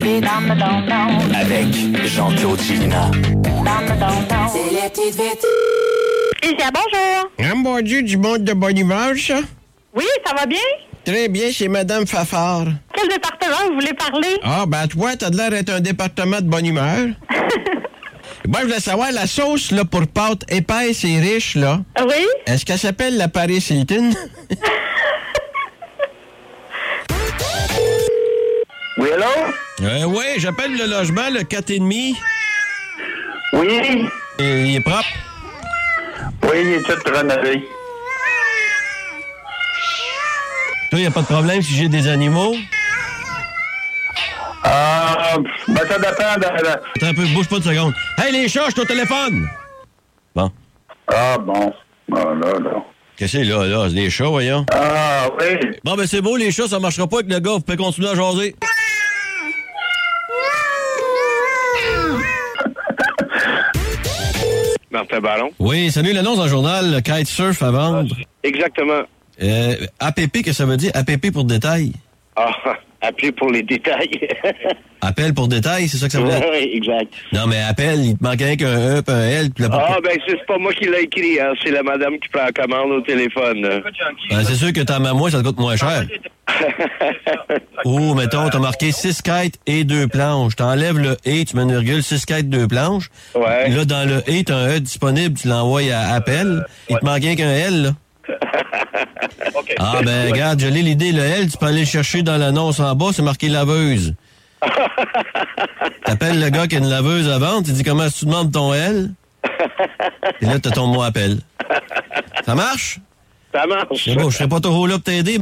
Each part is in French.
Avec Jean-Claude Gélina. C'est les petites vites. Isia, bonjour. Ah, mon Dieu, du monde de bonne humeur, ça? Oui, ça va bien? Très bien, c'est Madame Fafard. Quel département vous voulez parler? Ah, ben toi, t'as de l'air d'être un département de bonne humeur. Moi, je voulais savoir, la sauce là, pour pâte épaisse et riche, là, Oui? est-ce qu'elle s'appelle la Paris Hilton? Oui, allô? Oui, j'appelle le logement, le 4,5. Oui? Il est propre. Oui, il est tout rénové. Toi, il a pas de problème si j'ai des animaux? Ben ça dépend de... Attends un peu, bouge pas de seconde. Hey, les chats, je suis au téléphone! Bon. Ah, bon. Ah, là. Qu'est-ce que c'est là? C'est des chats, voyons. Ah, oui. Bon, ben c'est beau, les chats, ça marchera pas avec le gars. Vous pouvez continuer à jaser. Martin Ballon. Oui, salut, l'annonce dans le journal, le kitesurf à vendre. Exactement. APP, qu'est-ce que ça veut dire? APP pour détail. Ah, appelez pour les détails. Appel pour détail, c'est ça que ça veut dire? Oui, exact. Non, mais appel, il te manquait rien qu'un E et un L. Tu l'as pas... Ah, ben c'est pas moi qui l'ai écrit, hein. C'est la madame qui prend la commande au téléphone. Ben, c'est sûr que t'en as moins, ça te coûte moins cher. Ou, mettons, t'as marqué 6 kites et 2 planches. T'enlèves le et, tu mets une virgule, 6 kites, 2 planches. Ouais. Là, dans le et, t'as un E disponible, tu l'envoies à appel. Il te manque rien qu'un L, là. Okay. Ah, ben, regarde, j'ai l'idée, le L, tu peux aller le chercher dans l'annonce en bas, c'est marqué laveuse. T'appelles le gars qui a une laveuse à vendre, tu dis comment tu demandes ton L. Et là, t'as ton mot appel. Ça marche? Ça marche. C'est bon, je serai pas trop là pour t'aider.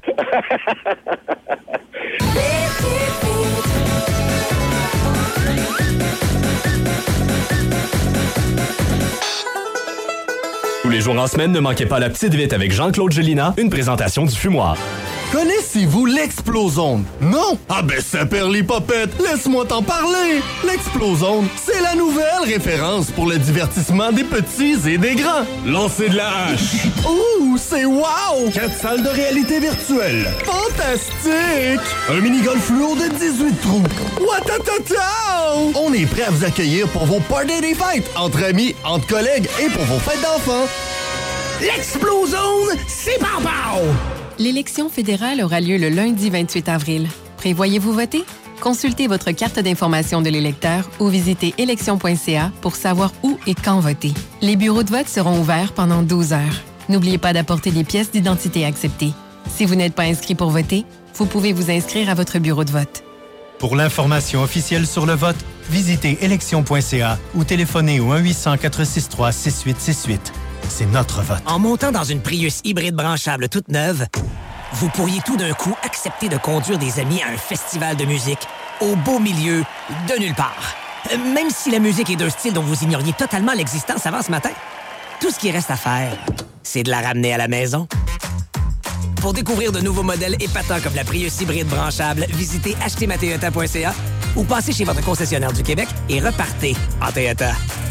Tous les jours en semaine, ne manquez pas la petite vite avec Jean-Claude Gélina, une présentation du Fumoir. Connaissez-vous l'Explozone? Non? Ah ben ça perd les popettes, laisse-moi t'en parler! L'Explozone, c'est la nouvelle référence pour le divertissement des petits et des grands. Lancez de la hache! Ouh, c'est wow! 4 salles de réalité virtuelle. Fantastique! Un mini-golf fluo de 18 trous. Watatata! On est prêt à vous accueillir pour vos parties des fêtes, entre amis, entre collègues et pour vos fêtes d'enfants. L'Explozone, c'est pow-pow! L'élection fédérale aura lieu le lundi 28 avril. Prévoyez-vous voter? Consultez votre carte d'information de l'électeur ou visitez élection.ca pour savoir où et quand voter. Les bureaux de vote seront ouverts pendant 12 heures. N'oubliez pas d'apporter des pièces d'identité acceptées. Si vous n'êtes pas inscrit pour voter, vous pouvez vous inscrire à votre bureau de vote. Pour l'information officielle sur le vote, visitez élection.ca ou téléphonez au 1-800-463-6868. C'est notre vote. En montant dans une Prius hybride branchable toute neuve, vous pourriez tout d'un coup accepter de conduire des amis à un festival de musique au beau milieu de nulle part. Même si la musique est d'un style dont vous ignoriez totalement l'existence avant ce matin. Tout ce qui reste à faire, c'est de la ramener à la maison. Pour découvrir de nouveaux modèles épatants comme la Prius hybride branchable, visitez achetezmatoyota.ca ou passez chez votre concessionnaire du Québec et repartez en Toyota.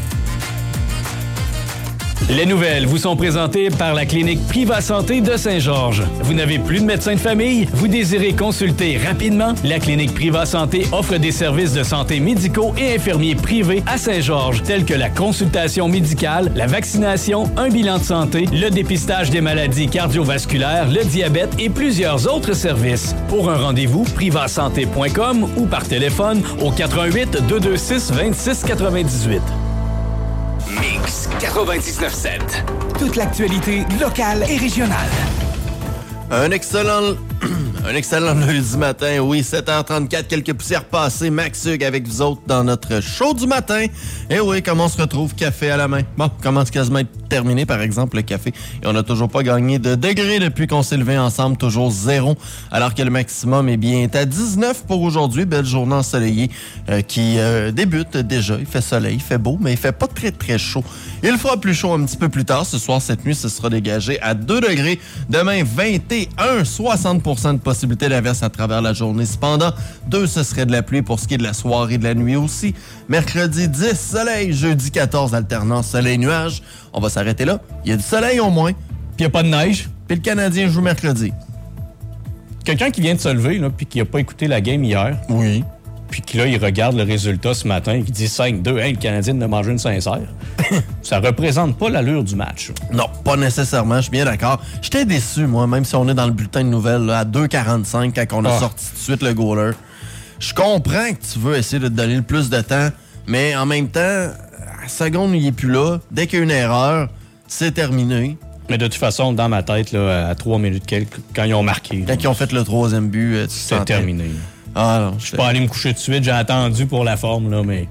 Les nouvelles vous sont présentées par la clinique Priva Santé de Saint-Georges. Vous n'avez plus de médecin de famille? Vous désirez consulter rapidement? La clinique Priva Santé offre des services de santé médicaux et infirmiers privés à Saint-Georges, tels que la consultation médicale, la vaccination, un bilan de santé, le dépistage des maladies cardiovasculaires, le diabète et plusieurs autres services. Pour un rendez-vous, privasanté.com ou par téléphone au 88 226 26 98. Mix 99.7. Toute l'actualité locale et régionale. Un excellent lundi matin, oui, 7h34, quelques poussières passées, Max Hug avec vous autres dans notre show du matin. Et oui, comment on se retrouve, café à la main. Bon, commence quasiment à être terminé, par exemple, le café. Et on n'a toujours pas gagné de degrés depuis qu'on s'est levé ensemble, toujours 0. Alors que le maximum, eh bien, est à 19 pour aujourd'hui. Belle journée ensoleillée qui débute déjà. Il fait soleil, il fait beau, mais il fait pas très, très chaud. Il fera plus chaud un petit peu plus tard. Ce soir, cette nuit, ce sera dégagé à 2 degrés. Demain, 21, 60% de possibilité d'averse à travers la journée. Cependant, 2, ce serait de la pluie pour ce qui est de la soirée et de la nuit aussi. Mercredi, 10, soleil. Jeudi, 14, alternance soleil-nuage. On va s'arrêter là. Il y a du soleil au moins. Puis il n'y a pas de neige. Puis le Canadien joue mercredi. Quelqu'un qui vient de se lever, là, puis qui n'a pas écouté la game hier. Oui. puis que là, il regarde le résultat ce matin et qu'il dit 5-2, hey, le Canadien a mangé une sincère. Ça représente pas l'allure du match. Non, pas nécessairement, je suis bien d'accord. J'étais déçu, moi, même si on est dans le bulletin de nouvelles là, à 2,45 quand on a sorti tout de suite le goaler. Je comprends que tu veux essayer de te donner le plus de temps, mais en même temps, à la seconde où il est plus là, dès qu'il y a une erreur, c'est terminé. Mais de toute façon, dans ma tête, là, à 3 minutes quelques, quand ils ont marqué... Quand ils ont fait le 3e but, c'est terminé. Ah non, je suis pas allé me coucher tout de suite, j'ai attendu pour la forme, là, mais...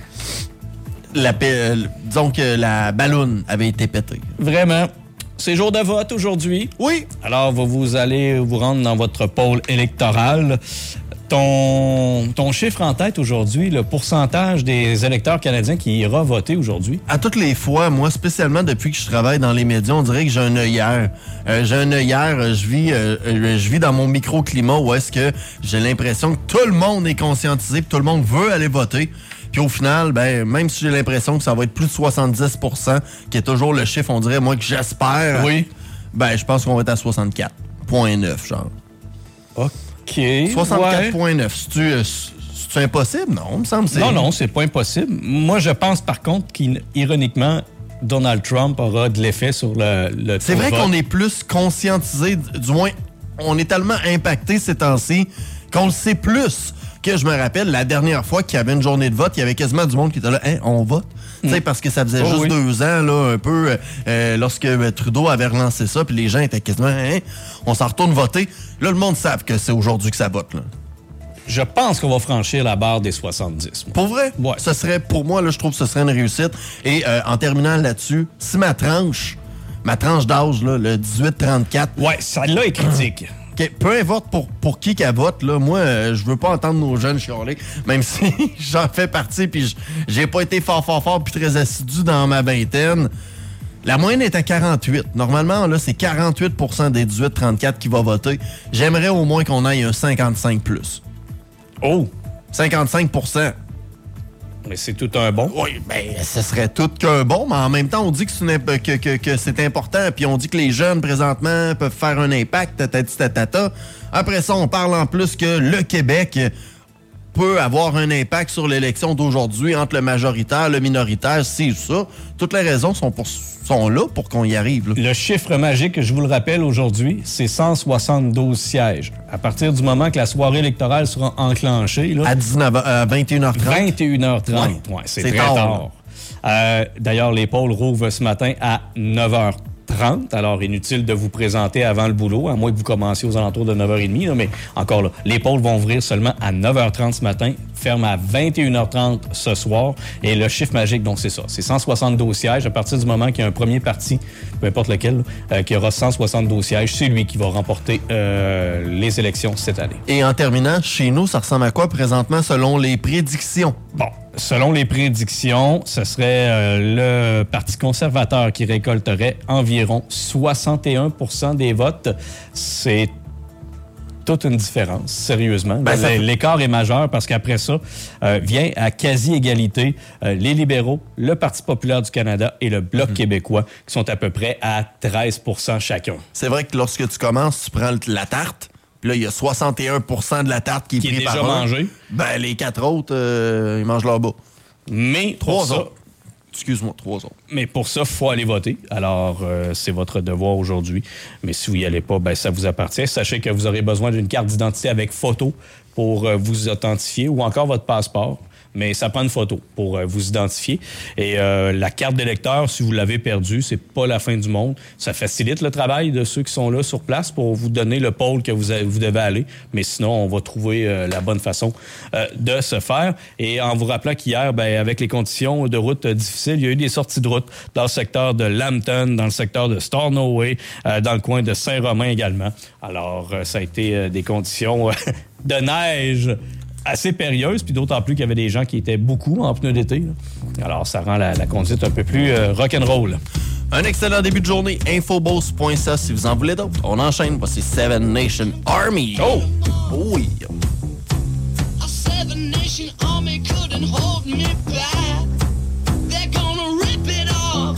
disons que la balloune avait été pétée. Vraiment. C'est jour de vote aujourd'hui. Oui. Alors, vous allez vous rendre dans votre pôle électoral. Ton chiffre en tête aujourd'hui, le pourcentage des électeurs canadiens qui ira voter aujourd'hui? À toutes les fois, moi, spécialement depuis que je travaille dans les médias, on dirait que j'ai un œillère. Je vis dans mon microclimat où est-ce que j'ai l'impression que tout le monde est conscientisé et tout le monde veut aller voter. Puis au final, ben même si j'ai l'impression que ça va être plus de 70%, qui est toujours le chiffre, on dirait, moi, que j'espère. Oui. Ben, je pense qu'on va être à 64,9, genre. OK. 64,9. Ouais. C'est impossible? Non, il me semble que c'est... Non, c'est pas impossible. Moi, je pense, par contre, qu'ironiquement, Donald Trump aura de l'effet sur le C'est vrai qu'on est plus conscientisé, du moins, on est tellement impacté ces temps-ci qu'on le sait plus. Que je me rappelle, la dernière fois qu'il y avait une journée de vote, il y avait quasiment du monde qui était là, hein, on vote? Tu sais, parce que ça faisait juste 2 ans, là, un peu, lorsque Trudeau avait relancé ça, puis les gens étaient quasiment, hein, on s'en retourne voter. Là, le monde savent que c'est aujourd'hui que ça vote, là. Je pense qu'on va franchir la barre des 70. Pour vrai? Ouais. Ce serait, pour moi, là, je trouve que ce serait une réussite. Et en terminant là-dessus, si ma tranche d'âge, là, le 18-34... Ouais, celle-là est critique. Okay, peu importe pour qui qu'elle vote, là, moi, je veux pas entendre nos jeunes chialer, même si j'en fais partie, puis j'ai pas été fort, puis très assidu dans ma vingtaine. La moyenne est à 48. Normalement, là, c'est 48% des 18-34 qui vont voter. J'aimerais au moins qu'on aille un 55+. Oh! 55%. Mais c'est tout un bon. Oui, ben, ce serait tout qu'un bon, mais en même temps, on dit que c'est important, puis on dit que les jeunes, présentement, peuvent faire un impact, tatata. Après ça, on parle en plus que le Québec peut avoir un impact sur l'élection d'aujourd'hui entre le majoritaire, le minoritaire, c'est ça. Toutes les raisons sont là pour qu'on y arrive. Là. Le chiffre magique, je vous le rappelle aujourd'hui, c'est 172 sièges. À partir du moment que la soirée électorale sera enclenchée... Là, à 21h30. 21h30, ouais, c'est très tard. D'ailleurs, les pôles rouvrent ce matin à 9h30. Alors, inutile de vous présenter avant le boulot, à moins que vous commenciez aux alentours de 9h30. Là, mais encore là, les pôles vont ouvrir seulement à 9h30 ce matin, ferment à 21h30 ce soir. Et le chiffre magique, donc c'est ça, c'est 172 sièges. À partir du moment qu'il y a un premier parti, peu importe lequel, qui aura 172 sièges, c'est lui qui va remporter les élections cette année. Et en terminant, chez nous, ça ressemble à quoi présentement selon les prédictions? Bon, selon les prédictions, ce serait le Parti conservateur qui récolterait environ 61% des votes. C'est toute une différence, sérieusement. Ben, l'écart est majeur parce qu'après ça, vient à quasi-égalité les libéraux, le Parti populaire du Canada et le Bloc québécois qui sont à peu près à 13% chacun. C'est vrai que lorsque tu commences, tu prends la tarte. Puis là, il y a 61% de la tarte qui est pris par déjà mangée. Ben, les 4 autres, ils mangent leur bas. Mais 3 autres. Excuse-moi, 3 autres. Mais pour ça, il faut aller voter. Alors, c'est votre devoir aujourd'hui. Mais si vous n'y allez pas, ben ça vous appartient. Sachez que vous aurez besoin d'une carte d'identité avec photo pour vous authentifier ou encore votre passeport. Mais ça prend une photo pour vous identifier. Et la carte d'électeur, si vous l'avez perdue, c'est pas la fin du monde. Ça facilite le travail de ceux qui sont là sur place pour vous donner le pôle que vous devez aller. Mais sinon, on va trouver la bonne façon de se faire. Et en vous rappelant qu'hier, ben, avec les conditions de route difficiles, il y a eu des sorties de route dans le secteur de Lambton, dans le secteur de Stornoway, dans le coin de Saint-Romain également. Alors, ça a été des conditions de neige assez périlleuse, puis d'autant plus qu'il y avait des gens qui étaient beaucoup en pneus d'été. Là. Alors, ça rend la conduite un peu plus rock'n'roll. Un excellent début de journée. Infobos.ca si vous en voulez d'autres. On enchaîne. Voici Seven Nation Army. Oh! Oui! A Seven Nation Army couldn't hold me back. They're gonna rip it off.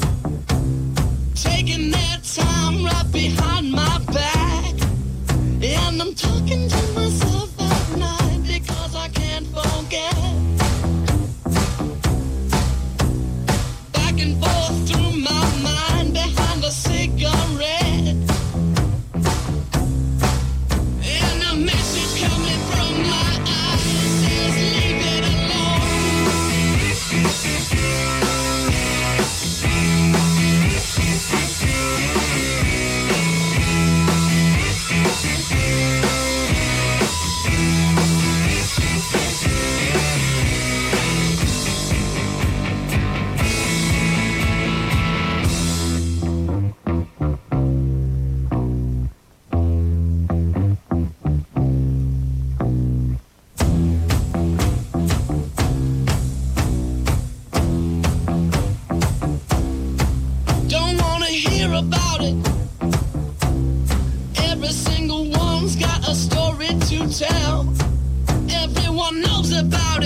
Taking their time right behind my back. And I'm talking to myself at night because I can't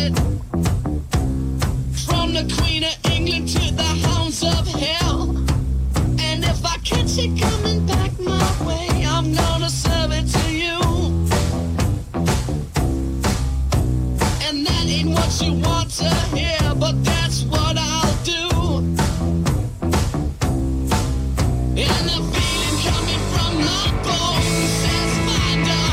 it. From the Queen of England to the hounds of hell. And if I catch it coming back my way, I'm gonna serve it to you. And that ain't what you want to hear, but that's what I'll do. And the feeling coming from my bones says find a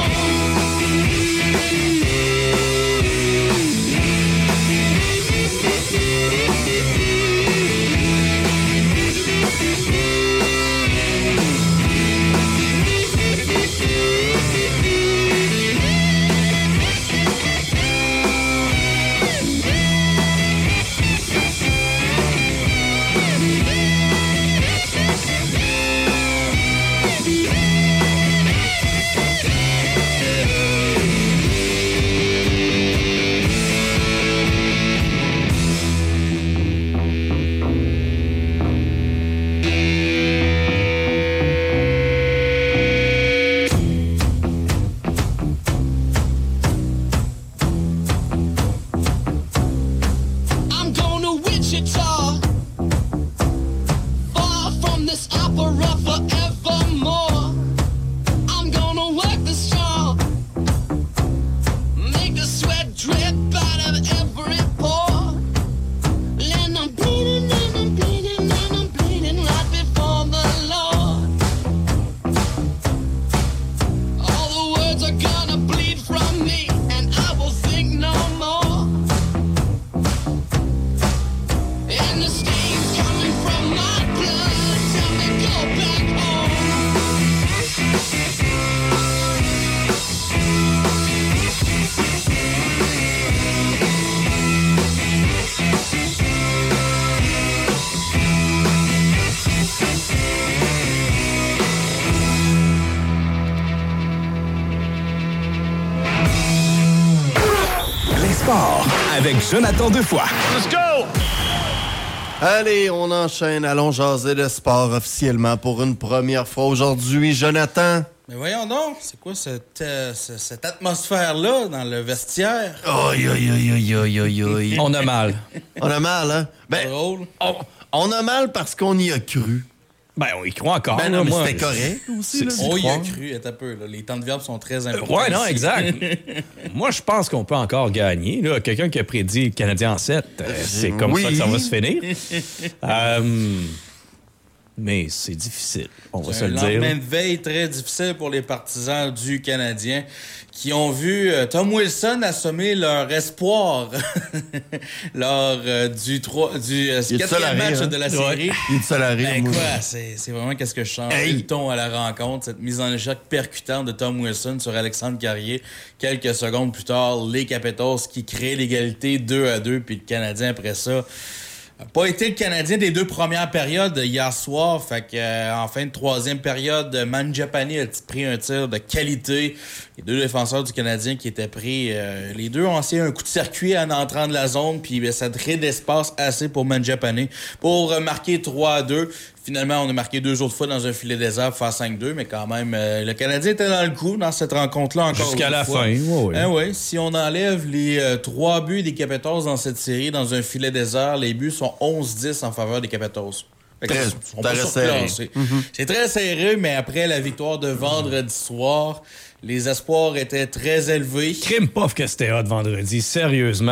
avec Jonathan Defoy. Let's go! Allez, on enchaîne. Allons jaser de sport officiellement pour une première fois aujourd'hui. Jonathan? Mais voyons donc, c'est quoi cette atmosphère-là dans le vestiaire? Aïe, aïe, aïe, aïe, aïe, aïe, aïe. On a mal. On a mal, hein? Ben, on a mal parce qu'on y a cru. Ben, on y croit encore. Ben non, mais moi, c'était correct aussi. On y a cru, un peu. Là. Les temps de verbe sont très importants. Ouais, non, ici. exact. Moi, je pense qu'on peut encore gagner. Là. Quelqu'un qui a prédit le Canadien en 7, c'est comme ça que ça va se finir. Mais c'est difficile, on va se le dire. Un lendemain de veille très difficile pour les partisans du Canadien qui ont vu Tom Wilson assommer leur espoir lors du quatrième match de la série. Il est seul à rire. Ben quoi, c'est vraiment qu'est-ce que je change le ton à la rencontre, cette mise en échec percutante de Tom Wilson sur Alexandre Carrier. Quelques secondes plus tard, les Capitals qui créent l'égalité 2-2, puis le Canadien après ça n'a pas été le Canadien des deux premières périodes hier soir. Fait que en fin de troisième période, Mangiapane a pris un tir de qualité. Les deux défenseurs du Canadien qui étaient pris, les deux ont essayé un coup de circuit en entrant de la zone, puis ça crée d'espace assez pour Mangiapane pour marquer 3-2. Finalement, on a marqué 2 autres fois dans un filet désert pour faire 5-2, mais quand même, le Canadien était dans le coup dans cette rencontre-là encore jusqu'à la fois. fin. Oui. Hein, ouais. Si on enlève les 3 buts des Capitals dans cette série dans un filet désert, les buts sont 11-10 en faveur des Capitals. C'est très serré, mais après la victoire de vendredi soir, les espoirs étaient très élevés. Crime pauvre que c'était hot vendredi, sérieusement.